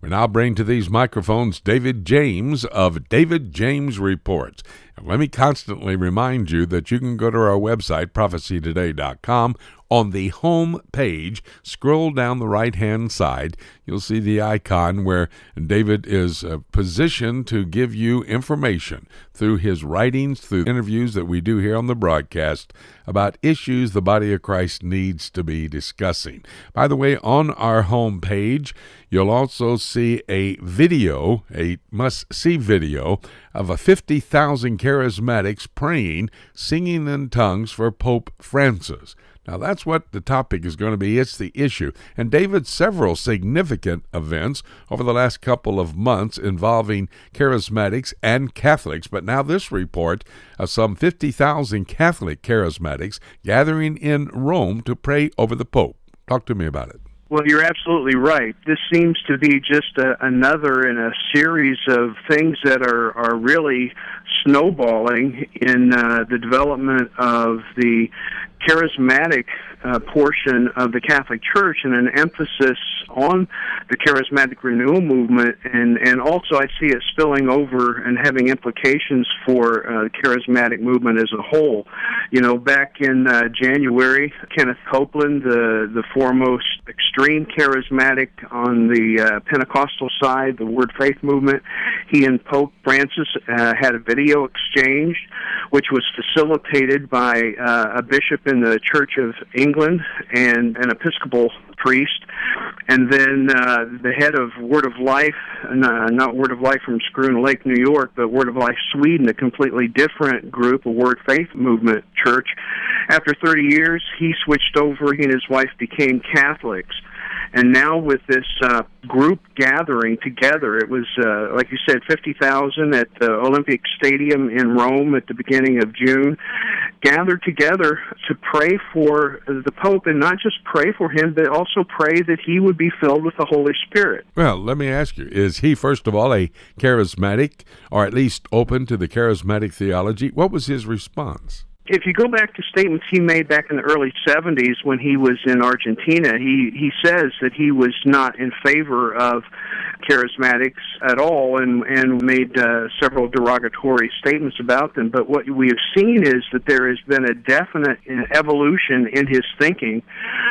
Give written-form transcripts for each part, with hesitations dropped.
We now bring to these microphones David James of David James Reports. And let me constantly remind you that you can go to our website, prophecytoday.com. On the home page, scroll down the right-hand side, you'll see the icon where David is positioned to give you information through his writings, through interviews that we do here on the broadcast about issues the body of Christ needs to be discussing. By the way, on our home page, you'll also see a video, a must-see video of 50,000 charismatics praying, singing in tongues for Pope Francis. Now, that's what the topic is going to be. It's the issue. And David, several significant events over the last couple of months involving charismatics and Catholics. But now this report of some 50,000 Catholic charismatics gathering in Rome to pray over the Pope. Talk to me about it. Well, you're absolutely right. This seems to be just another in a series of things that are really snowballing in the development of the charismatic portion of the Catholic Church, and an emphasis on the charismatic renewal movement, and also I see it spilling over and having implications for the charismatic movement as a whole. You know, back in January, Kenneth Copeland, the foremost extreme charismatic on the Pentecostal side, the Word Faith movement, he and Pope Francis had a video exchange, which was facilitated by a bishop in the Church of England and an Episcopal priest, and then the head of Word of Life, not Word of Life from Schroon Lake, New York, but Word of Life Sweden, a completely different group, a Word Faith movement church. After 30 years, he switched over. He and his wife became Catholics. And now with this group gathering together, it was, like you said, 50,000 at the Olympic Stadium in Rome at the beginning of June, gathered together to pray for the Pope, and not just pray for him, but also pray that he would be filled with the Holy Spirit. Well, let me ask you, is he, first of all, a charismatic, or at least open to the charismatic theology? What was his response? If you go back to statements he made back in the early 70s when he was in Argentina, he says that he was not in favor of charismatics at all, and made several derogatory statements about them. But what we have seen is that there has been a definite evolution in his thinking,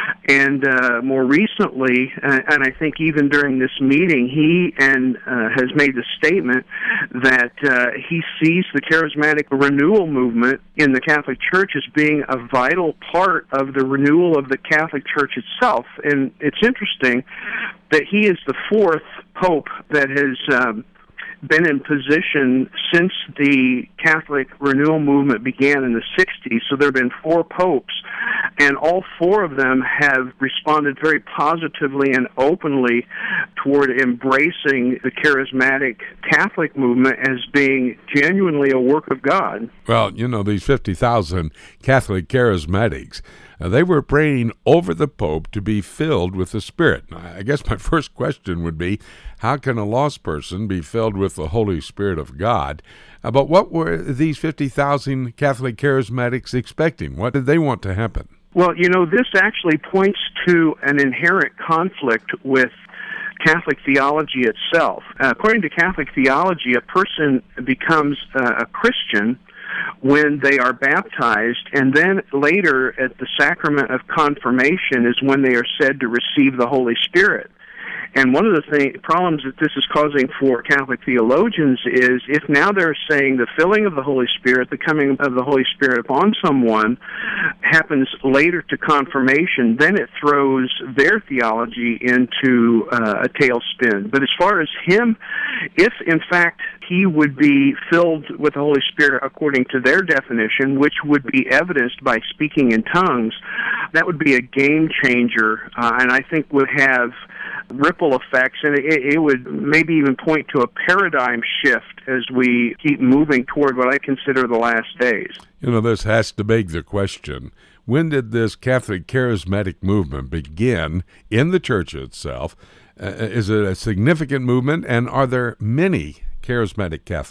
and more recently, and I think even during this meeting, he has made the statement that he sees the charismatic renewal movement in the Catholic Church as being a vital part of the renewal of the Catholic Church itself. And it's interesting that he is the fourth pope that has been in position since the Catholic renewal movement began in the 60s. So there have been four popes, and all four of them have responded very positively and openly toward embracing the charismatic Catholic movement as being genuinely a work of God. Well, you know, these 50,000 Catholic charismatics, they were praying over the Pope to be filled with the Spirit. I guess my first question would be, how can a lost person be filled with the Holy Spirit of God? But what were these 50,000 Catholic charismatics expecting? What did they want to happen? Well, you know, this actually points to an inherent conflict with Catholic theology itself. According to Catholic theology, a person becomes a Christian when they are baptized, and then later at the sacrament of confirmation is when they are said to receive the Holy Spirit. And one of the problems that this is causing for Catholic theologians is if now they're saying the filling of the Holy Spirit, the coming of the Holy Spirit upon someone happens later to confirmation, then it throws their theology into a tailspin. But as far as him, if in fact he would be filled with the Holy Spirit according to their definition, which would be evidenced by speaking in tongues, that would be a game changer, and I think would have ripple effects, and it would maybe even point to a paradigm shift as we keep moving toward what I consider the last days. You know, this has to beg the question, when did this Catholic charismatic movement begin in the church itself? Is it a significant movement, and are there many charismatic Catholics?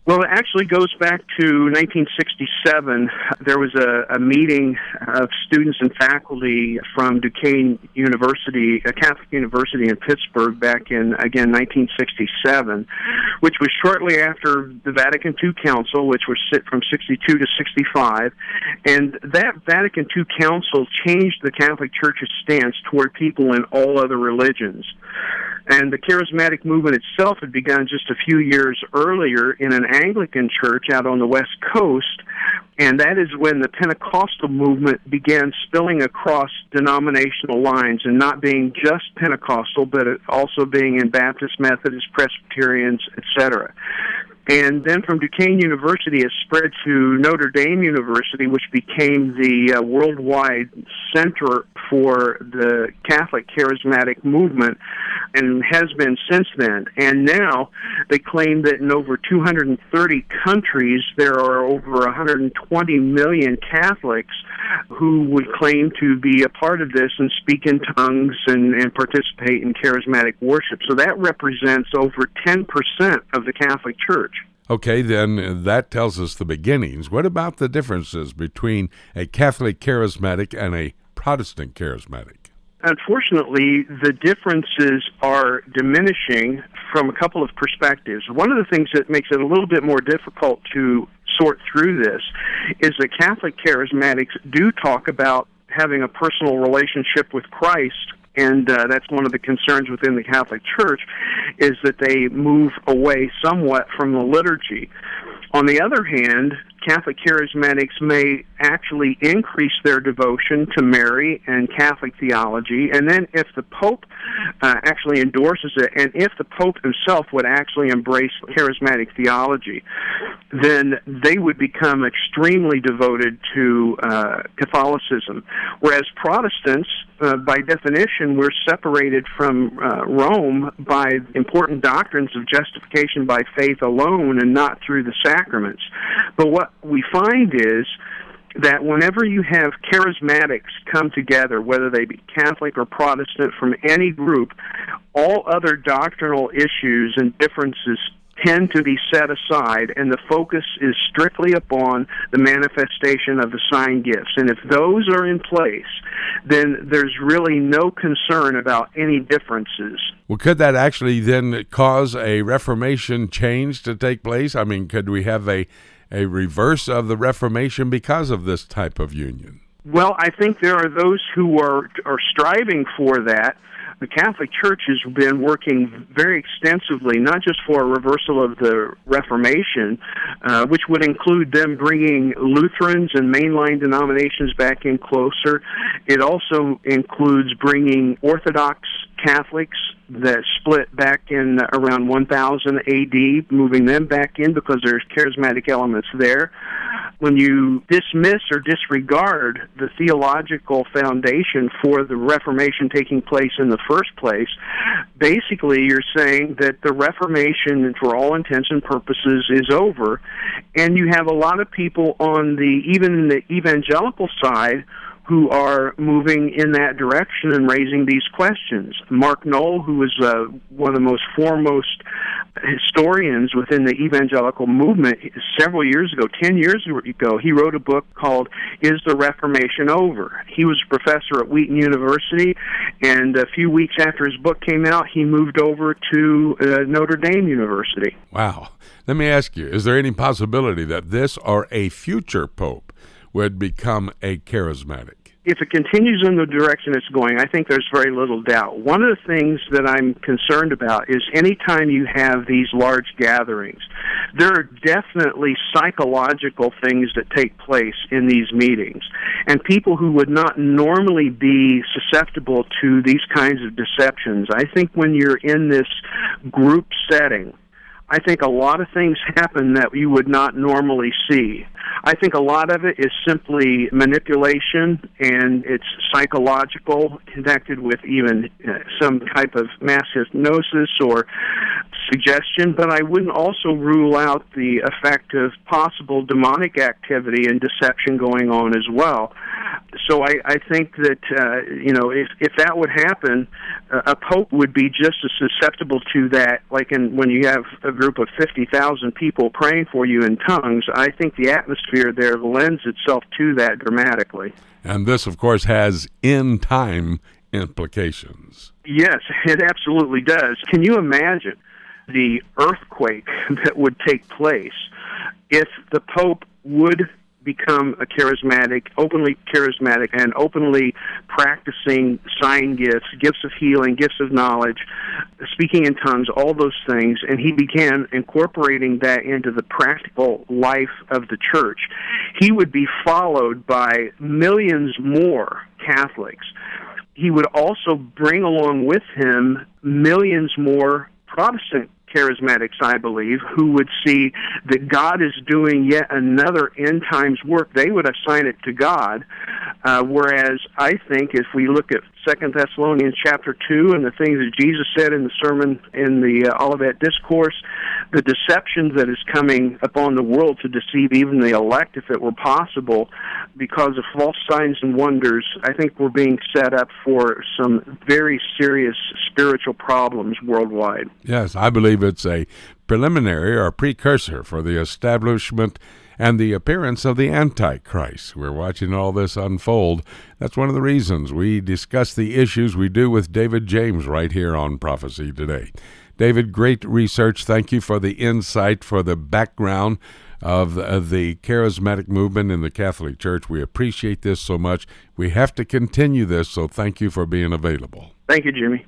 Well, it actually goes back to 1967. There was a meeting of students and faculty from Duquesne University, a Catholic university in Pittsburgh, back in, again, 1967, which was shortly after the Vatican II Council, which was from 62 to 65. And that Vatican II Council changed the Catholic Church's stance toward people in all other religions. And the charismatic movement itself had begun just a few years earlier in an Anglican church out on the West Coast, and that is when the Pentecostal movement began spilling across denominational lines and not being just Pentecostal, but also being in Baptist, Methodist, Presbyterians, etc. And then from Duquesne University, it spread to Notre Dame University, which became the worldwide center for the Catholic charismatic movement, and has been since then. And now they claim that in over 230 countries, there are over 120 million Catholics who would claim to be a part of this and speak in tongues and participate in charismatic worship. So that represents over 10% of the Catholic Church. Okay, then that tells us the beginnings. What about the differences between a Catholic charismatic and a Protestant charismatic? Unfortunately, the differences are diminishing from a couple of perspectives. One of the things that makes it a little bit more difficult to sort through this is that Catholic charismatics do talk about having a personal relationship with Christ, and that's one of the concerns within the Catholic Church, is that they move away somewhat from the liturgy. On the other hand, Catholic charismatics may actually increase their devotion to Mary and Catholic theology, and then if the Pope actually endorses it, and if the Pope himself would actually embrace charismatic theology, then they would become extremely devoted to Catholicism. Whereas Protestants, by definition, we're separated from Rome by important doctrines of justification by faith alone and not through the sacraments. But what we find is that whenever you have charismatics come together, whether they be Catholic or Protestant from any group, all other doctrinal issues and differences tend to be set aside, and the focus is strictly upon the manifestation of the sign gifts. And if those are in place, then there's really no concern about any differences. Well, could that actually then cause a Reformation change to take place? I mean, could we have a reverse of the Reformation because of this type of union? Well, I think there are those who are striving for that. The Catholic Church has been working very extensively, not just for a reversal of the Reformation, which would include them bringing Lutherans and mainline denominations back in closer. It also includes bringing Orthodox Catholics that split back in around 1000 AD, moving them back in because there's charismatic elements there. When you dismiss or disregard the theological foundation for the Reformation taking place in the first place, basically you're saying that the Reformation, for all intents and purposes, is over, and you have a lot of people on even the evangelical side who are moving in that direction and raising these questions. Mark Knoll, who is one of the most foremost historians within the evangelical movement, several years ago, 10 years ago, he wrote a book called Is the Reformation Over? He was a professor at Wheaton University, and a few weeks after his book came out, he moved over to Notre Dame University. Wow. Let me ask you, is there any possibility that this or a future pope would become a charismatic? If it continues in the direction it's going, I think there's very little doubt. One of the things that I'm concerned about is anytime you have these large gatherings, there are definitely psychological things that take place in these meetings. And people who would not normally be susceptible to these kinds of deceptions, I think when you're in this group setting, I think a lot of things happen that you would not normally see. I think a lot of it is simply manipulation, and it's psychological, connected with even some type of mass hypnosis or suggestion, but I wouldn't also rule out the effect of possible demonic activity and deception going on as well. So I think that, if that would happen, a pope would be just as susceptible to that, like when you have a group of 50,000 people praying for you in tongues. I think the atmosphere there lends itself to that dramatically. And this, of course, has end-time implications. Yes, it absolutely does. Can you imagine the earthquake that would take place if the Pope would become openly charismatic, and openly practicing sign gifts, gifts of healing, gifts of knowledge, speaking in tongues, all those things, and he began incorporating that into the practical life of the church? He would be followed by millions more Catholics. He would also bring along with him millions more Protestant charismatics, I believe, who would see that God is doing yet another end times work. They would assign it to God, whereas I think if we look at 2 Thessalonians chapter 2 and the things that Jesus said in the sermon in the Olivet Discourse, the deception that is coming upon the world to deceive even the elect, if it were possible, because of false signs and wonders, I think we're being set up for some very serious spiritual problems worldwide. Yes, I believe it's a preliminary or precursor for the establishment and the appearance of the Antichrist. We're watching all this unfold. That's one of the reasons we discuss the issues we do with David James right here on Prophecy Today. David, great research. Thank you for the insight, for the background of the charismatic movement in the Catholic Church. We appreciate this so much. We have to continue this, so thank you for being available. Thank you, Jimmy.